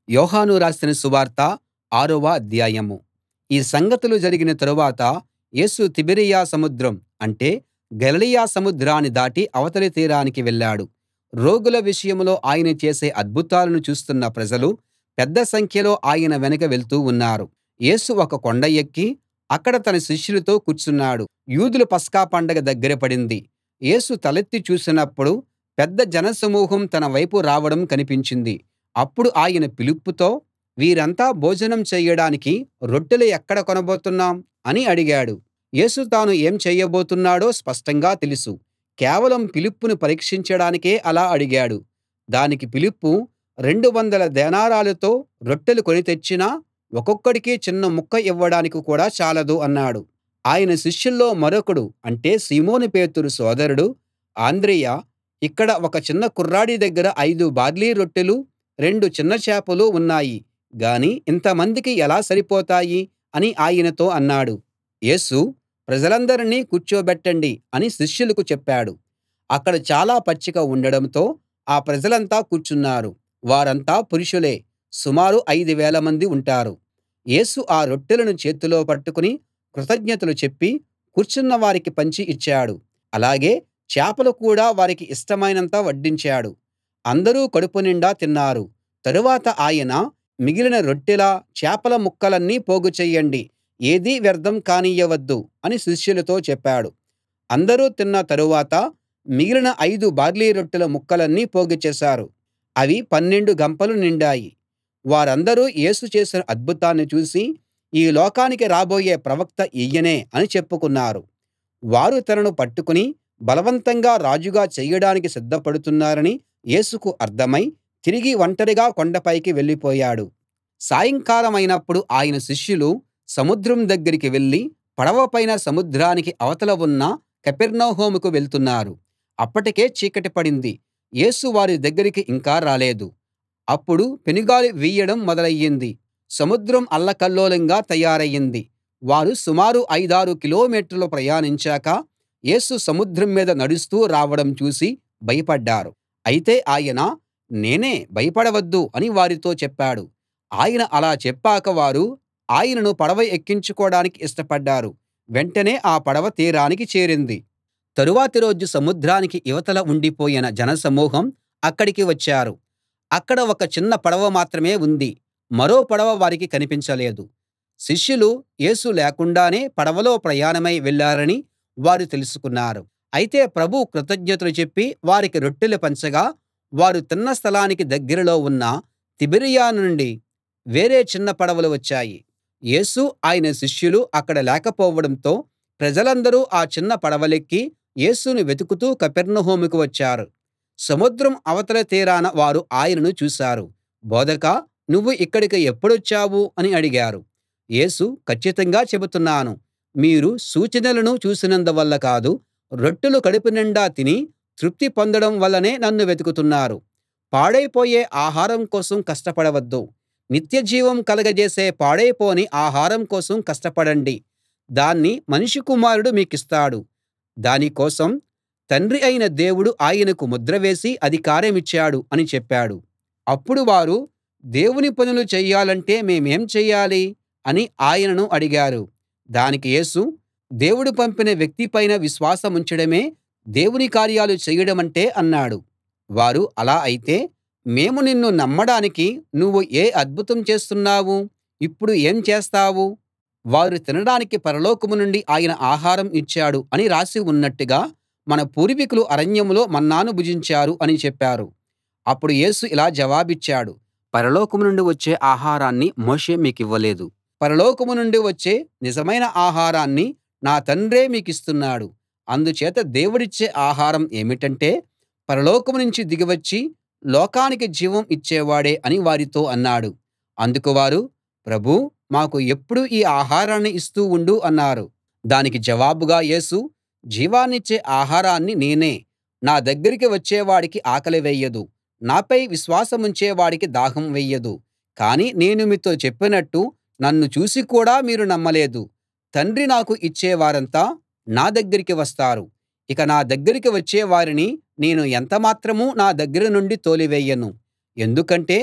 యోహాను రాసిన సువార్త 6వ అధ్యాయం. ఈ సంగతులు జరిగిన తరువాత యేసు తిబెరియ సముద్రం అంటే గలిలయ సముద్రాన్ని దాటి అవతలి తీరానికి వెళ్ళాడు. రోగుల విషయంలో ఆయన చేసే అద్భుతాలను చూస్తున్న ప్రజలు పెద్ద సంఖ్యలో ఆయన వెనక వెళ్తూ ఉన్నారు. యేసు ఒక కొండ ఎక్కి అక్కడ తన శిష్యులతో కూర్చున్నాడు. యూదుల పస్కా పండగ దగ్గర పడింది. యేసు తలెత్తి చూసినప్పుడు పెద్ద జనసమూహం తన వైపు రావడం కనిపించింది. అప్పుడు ఆయన ఫిలిప్పుతో, వీరంతా భోజనం చెయ్యడానికి రొట్టెలు ఎక్కడ కొనబోతున్నాం అని అడిగాడు. యేసు తాను ఏం చేయబోతున్నాడో స్పష్టంగా తెలుసు. కేవలం ఫిలిప్పును పరీక్షించడానికే అలా అడిగాడు. దానికి ఫిలిప్పు 200 దేనారాలతో రొట్టెలు కొని తెచ్చినా ఒక్కొక్కడికి చిన్న ముక్క ఇవ్వడానికి కూడా చాలదు అన్నాడు. ఆయన శిష్యుల్లో మరొకడు అంటే సీమోను పేతురు సోదరుడు అంద్రెయ, ఇక్కడ ఒక చిన్న కుర్రాడి దగ్గర 5 బార్లీ రొట్టెలూ 2 చిన్న చేపలూ ఉన్నాయి గాని ఇంతమందికి ఎలా సరిపోతాయి అని ఆయనతో అన్నాడు. యేసు ప్రజలందరినీ కూర్చోబెట్టండి అని శిష్యులకు చెప్పాడు. అక్కడ చాలా పచ్చిక ఉండడంతో ఆ ప్రజలంతా కూర్చున్నారు. వారంతా పురుషులే, సుమారు 5000 మంది ఉంటారు. యేసు ఆ రొట్టెలను చేతిలో పట్టుకుని కృతజ్ఞతలు చెప్పి కూర్చున్న వారికి పంచి ఇచ్చాడు. అలాగే చేపలు కూడా వారికి ఇష్టమైనంత వడ్డించాడు. అందరూ కడుపు నిండా తిన్నారు. తరువాత ఆయన, మిగిలిన రొట్టెల, చేపల ముక్కలన్నీ పోగు చెయ్యండి, ఏదీ వ్యర్థం కానియ్యవద్దు అని శిష్యులతో చెప్పాడు. అందరూ తిన్న తరువాత మిగిలిన 5 బార్లీ రొట్టెల ముక్కలన్నీ పోగు చేశారు. అవి 12 గంపలు నిండాయి. వారందరూ యేసు చేసిన అద్భుతాన్ని చూసి, ఈ లోకానికి రాబోయే ప్రవక్త ఈయనే అని చెప్పుకున్నారు. వారు తనను పట్టుకుని బలవంతంగా రాజుగా చెయ్యడానికి సిద్ధపడుతున్నారని యేసుకు అర్థమై తిరిగి ఒంటరిగా కొండపైకి వెళ్ళిపోయాడు. సాయంకాలమైనప్పుడు ఆయన శిష్యులు సముద్రం దగ్గరికి వెళ్ళి పడవ పైన సముద్రానికి అవతల ఉన్న కపెర్నహూముకు వెళ్తున్నారు. అప్పటికే చీకటి పడింది. యేసు వారి దగ్గరికి ఇంకా రాలేదు. అప్పుడు పెనుగాలి వీయడం మొదలయ్యింది. సముద్రం అల్లకల్లోలంగా తయారయింది. వారు సుమారు 5-6 కిలోమీటర్లు ప్రయాణించాక యేసు సముద్రం మీద నడుస్తూ రావడం చూసి భయపడ్డారు. అయితే ఆయన, నేనే, భయపడవద్దు అని వారితో చెప్పాడు. ఆయన అలా చెప్పాక వారు ఆయనను పడవ ఎక్కించుకోడానికి ఇష్టపడ్డారు. వెంటనే ఆ పడవ తీరానికి చేరింది. తరువాతి రోజు సముద్రానికి ఇవతల ఉండిపోయిన జనసమూహం అక్కడికి వచ్చారు. అక్కడ ఒక చిన్న పడవ మాత్రమే ఉంది. మరో పడవ వారికి కనిపించలేదు. శిష్యులు యేసు లేకుండానే పడవలో ప్రయాణమై వెళ్ళారని వారు తెలుసుకున్నారు. అయితే ప్రభువు కృతజ్ఞతలు చెప్పి వారికి రొట్టెలు పంచగా వారు తిన్న స్థలానికి దగ్గరలో ఉన్న తిబెరియ నుండి వేరే చిన్న పడవలు వచ్చాయి. యేసు, ఆయన శిష్యులు అక్కడ లేకపోవడంతో ప్రజలందరూ ఆ చిన్న పడవలెక్కి యేసును వెతుకుతూ కపెర్నహూముకు వచ్చారు. సముద్రం అవతల తీరాన వారు ఆయనను చూశారు. బోధకా, నువ్వు ఇక్కడికి ఎప్పుడొచ్చావు అని అడిగారు. యేసు, కచ్చితంగా చెబుతున్నాను, మీరు సూచనలను చూసినందువల్ల కాదు, రొట్టెలు కడుపు నిండా తిని తృప్తి పొందడం వల్లనే నన్ను వెతుకుతున్నారు. పాడైపోయే ఆహారం కోసం కష్టపడవద్దు, నిత్యజీవం కలగజేసే పాడైపోని ఆహారం కోసం కష్టపడండి. దాన్ని మనుష్య కుమారుడు మీకిస్తాడు. దాని కోసం తండ్రి అయిన దేవుడు ఆయనకు ముద్ర వేసి అధికారమిచ్చాడు అని చెప్పాడు. అప్పుడు వారు, దేవుని పనులు చెయ్యాలంటే మేమేం చెయ్యాలి అని ఆయనను అడిగారు. దానికి యేసు, దేవుడు పంపిన వ్యక్తి పైన విశ్వాసముంచడమే దేవుని కార్యాలు చెయ్యడమంటే అన్నాడు. వారు, అలా అయితే మేము నిన్ను నమ్మడానికి నువ్వు ఏ అద్భుతం చేస్తున్నావు? ఇప్పుడు ఏం చేస్తావు? వారు తినడానికి పరలోకం నుండి ఆయన ఆహారం ఇచ్చాడు అని రాసి ఉన్నట్టుగా మన పూర్వీకులు అరణ్యంలో మన్నాను భుజించారు అని చెప్పారు. అప్పుడు యేసు ఇలా జవాబిచ్చాడు, పరలోకం నుండి వచ్చే ఆహారాన్ని మోషే మీకివ్వలేదు. పరలోకం నుండి వచ్చే నిజమైన ఆహారాన్ని నా తండ్రే మీకిస్తున్నాడు. అందుచేత దేవుడిచ్చే ఆహారం ఏమిటంటే పరలోకం నుంచి దిగివచ్చి లోకానికి జీవం ఇచ్చేవాడే అని వారితో అన్నాడు. అందుకు వారు, ప్రభూ, మాకు ఎప్పుడూ ఈ ఆహారాన్ని ఇస్తూ ఉండు అన్నారు. దానికి జవాబుగా యేసు, జీవాన్నిచ్చే ఆహారాన్ని నేనే. నా దగ్గరికి వచ్చేవాడికి ఆకలి వేయదు, నాపై విశ్వాసముంచే వాడికి దాహం వేయదు. కానీ నేను మీతో చెప్పినట్టు నన్ను చూసి కూడా మీరు నమ్మలేదు. తండ్రి నాకు ఇచ్చే వారంతా నా దగ్గరికి వస్తారు. ఇక నా దగ్గరికి వచ్చే వారిని నేను ఎంతమాత్రం నా దగ్గర నుండి తోలివేయను. ఎందుకంటే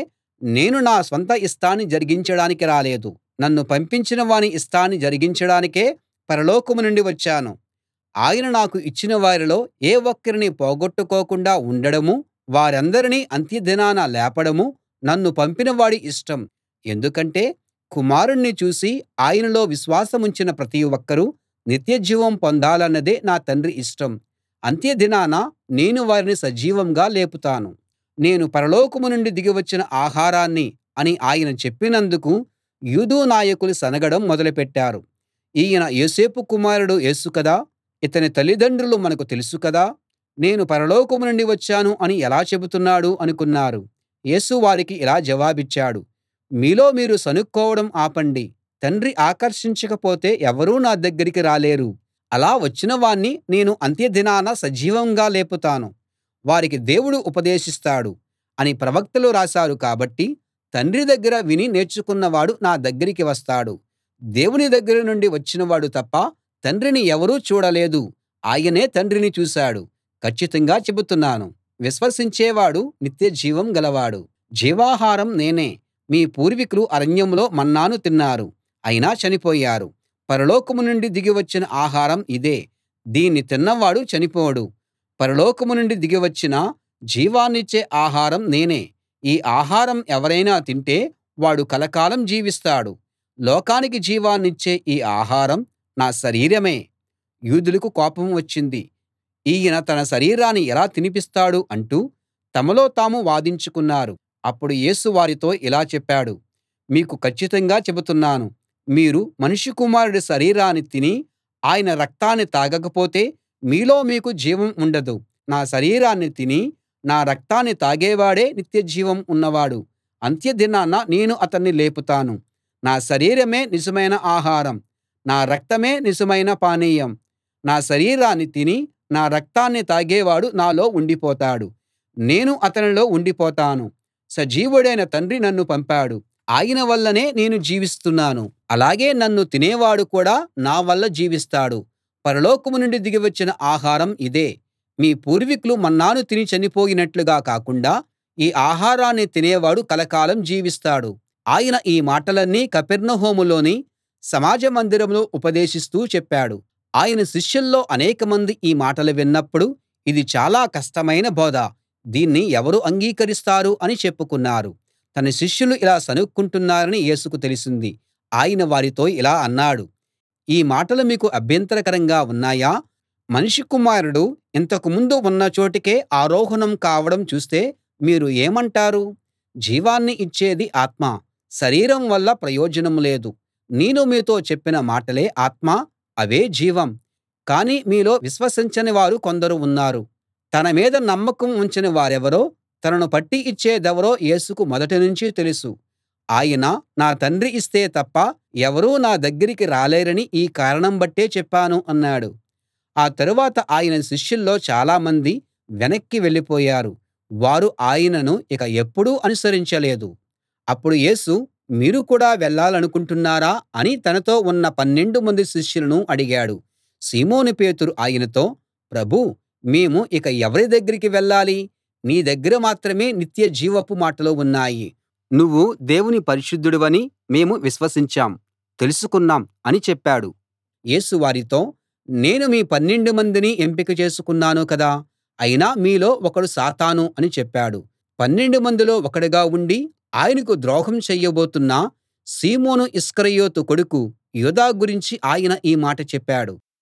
నేను నా స్వంత ఇష్టాన్ని జరిగించడానికి రాలేదు, నన్ను పంపించిన వాని ఇష్టాన్ని జరిగించడానికే పరలోకం నుండి వచ్చాను. ఆయన నాకు ఇచ్చిన వారిలో ఏ ఒక్కరినీ పోగొట్టుకోకుండా ఉండడమూ, వారందరినీ అంత్యదినాన లేపడమూ నన్ను పంపిన వాడి ఇష్టం. ఎందుకంటే కుమారుణ్ణి చూసి ఆయనలో విశ్వాసముంచిన ప్రతి ఒక్కరూ నిత్యజీవం పొందాలన్నదే నా తండ్రి ఇష్టం. అంత్యదినాన నేను వారిని సజీవంగా లేపుతాను. నేను పరలోకం నుండి దిగి వచ్చిన ఆహారాన్ని అని ఆయన చెప్పినందుకు యూదు నాయకులు సనగడం మొదలుపెట్టారు. ఈయన యోసేపు కుమారుడు యేసు కదా, ఇతని తల్లిదండ్రులు మనకు తెలుసు కదా, నేను పరలోకం నుండి వచ్చాను అని ఎలా చెబుతున్నాడు అనుకున్నారు. యేసు వారికి ఇలా జవాబిచ్చాడు, మీలో మీరు సణుక్కోవడం ఆపండి. తండ్రి ఆకర్షించకపోతే ఎవరూ నా దగ్గరికి రాలేరు. అలా వచ్చిన వాణ్ణి నేను అంత్యదినాన సజీవంగా లేపుతాను. వారికి దేవుడు ఉపదేశిస్తాడు అని ప్రవక్తలు రాశారు కాబట్టి తండ్రి దగ్గర విని నేర్చుకున్నవాడు నా దగ్గరికి వస్తాడు. దేవుని దగ్గర నుండి వచ్చినవాడు తప్ప తండ్రిని ఎవరూ చూడలేదు, ఆయనే తండ్రిని చూశాడు. కచ్చితంగా చెబుతున్నాను, విశ్వసించేవాడు నిత్యజీవం గలవాడు. జీవాహారం నేనే. మీ పూర్వీకులు అరణ్యంలో మన్నాను తిన్నారు, అయినా చనిపోయారు. పరలోకం నుండి దిగి వచ్చిన ఆహారం ఇదే, దీన్ని తిన్నవాడు చనిపోడు. పరలోకం నుండి దిగి వచ్చిన జీవాన్నిచ్చే ఆహారం నేనే. ఈ ఆహారం ఎవరైనా తింటే వాడు కలకాలం జీవిస్తాడు. లోకానికి జీవాన్నిచ్చే ఈ ఆహారం నా శరీరమే. యూదులకు కోపం వచ్చింది. ఈయన తన శరీరాన్ని ఎలా తినిపిస్తాడు అంటూ తమలో తాము వాదించుకున్నారు. అప్పుడు యేసు వారితో ఇలా చెప్పాడు, మీకు కచ్చితంగా చెబుతున్నాను, మీరు మనుష్య కుమారుడి శరీరాన్ని తిని ఆయన రక్తాన్ని తాగకపోతే మీలో మీకు జీవం ఉండదు. నా శరీరాన్ని తిని నా రక్తాన్ని తాగేవాడే నిత్యజీవం ఉన్నవాడు. అంత్యదినాన నేను అతన్ని లేపుతాను. నా శరీరమే నిజమైన ఆహారం, నా రక్తమే నిజమైన పానీయం. నా శరీరాన్ని తిని నా రక్తాన్ని తాగేవాడు నాలో ఉండిపోతాడు, నేను అతనిలో ఉండిపోతాను. సజీవుడైన తండ్రి నన్ను పంపాడు, ఆయన వల్లనే నేను జీవిస్తున్నాను. అలాగే నన్ను తినేవాడు కూడా నా వల్ల జీవిస్తాడు. పరలోకం నుండి దిగి వచ్చిన ఆహారం ఇదే. మీ పూర్వీకులు మన్నాను తిని చనిపోయినట్లుగా కాకుండా ఈ ఆహారాన్ని తినేవాడు కలకాలం జీవిస్తాడు. ఆయన ఈ మాటలన్నీ కపెర్నహూములోని సమాజ మందిరంలో ఉపదేశిస్తూ చెప్పాడు. ఆయన శిష్యుల్లో అనేకమంది ఈ మాటలు విన్నప్పుడు ఇది చాలా కష్టమైన బోధ, దీన్ని ఎవరు అంగీకరిస్తారు అని చెప్పుకున్నారు. తన శిష్యులు ఇలా సణుక్కుంటున్నారని యేసుకు తెలిసింది. ఆయన వారితో ఇలా అన్నాడు, ఈ మాటలు మీకు అభ్యంతరకరంగా ఉన్నాయా? మనుష్య కుమారుడు ఇంతకు ముందు ఉన్న చోటికే ఆరోహణం కావడం చూస్తే మీరు ఏమంటారు? జీవాన్ని ఇచ్చేది ఆత్మ, శరీరం వల్ల ప్రయోజనం లేదు. నేను మీతో చెప్పిన మాటలే ఆత్మ, అవే జీవం. కానీ మీలో విశ్వసించని వారు కొందరు ఉన్నారు. తన మీద నమ్మకం ఉంచని వారెవరో, తనను పట్టి ఇచ్చేదెవరో యేసుకు మొదటి నుంచి తెలుసు. ఆయన నా తండ్రి ఇస్తే తప్ప ఎవరూ నా దగ్గరికి రాలేరని ఈ కారణం బట్టే చెప్పాను అన్నాడు. ఆ తరువాత ఆయన శిష్యుల్లో చాలామంది వెనక్కి వెళ్ళిపోయారు. వారు ఆయనను ఇక ఎప్పుడూ అనుసరించలేదు. అప్పుడు యేసు, మీరు కూడా వెళ్ళాలనుకుంటున్నారా అని తనతో ఉన్న 12 మంది శిష్యులను అడిగాడు. సీమోను పేతురు ఆయనతో, ప్రభూ, మేము ఇక ఎవరి దగ్గరికి వెళ్ళాలి? నీ దగ్గర మాత్రమే నిత్య జీవపు మాటలు ఉన్నాయి. నువ్వు దేవుని పరిశుద్ధుడివని మేము విశ్వసించాం, తెలుసుకున్నాం అని చెప్పాడు. యేసు వారితో, నేను మీ 12 మందిని ఎంపిక చేసుకున్నాను కదా, అయినా మీలో ఒకడు సాతాను అని చెప్పాడు. 12 మందిలో ఒకడుగా ఉండి ఆయనకు ద్రోహం చెయ్యబోతున్న సీమోను ఇస్కరియోతు కొడుకు యూదా గురించి ఆయన ఈ మాట చెప్పాడు.